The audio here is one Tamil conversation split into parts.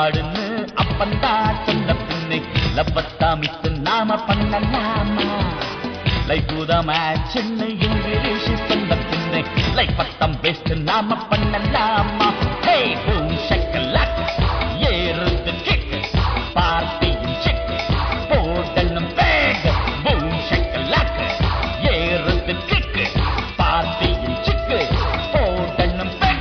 விளையாடுன்னு அப்பந்தா சொன்ன பின்னை லப்பத்தா மிஸ் நாம பண்ணலாமா லைஃப் த மேட்ச் இங்கிலீஷ் சொன்ன பின்னை லைஃப் பத்தம் பெஸ்ட் நாம பண்ணலாமா ஹே பூம் ஷக்கலாக் ஏறுது கிக் பார்ட்டியின் சிக் போடணும் பேக் பூம் ஷக்கலாக் ஏறுது கிக் பார்ட்டியின் சிக் போடணும் பேக்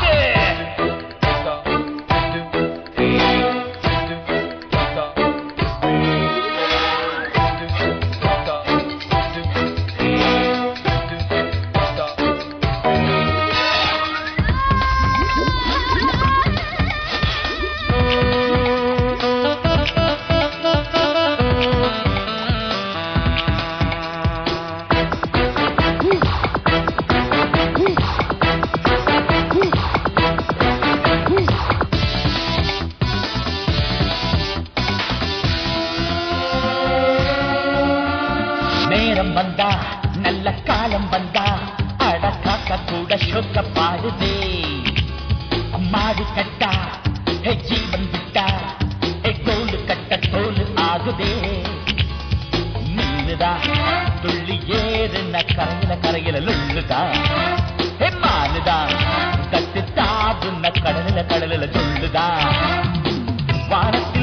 நேரம் வந்தா நல்ல காலம் வந்தா அட காக்க கூட சொக்க பாடுதே மாடு கட்டா ஜீவன் விட்டா கோலு கட்ட தோல் ஆகுதே மீனுதா துள்ளி ஏறுன கரையில கரையில லுள்ளுதா மானுதா கட்டு தாதுன்ன கடலில கடலில சொல்லுதா வானத்தை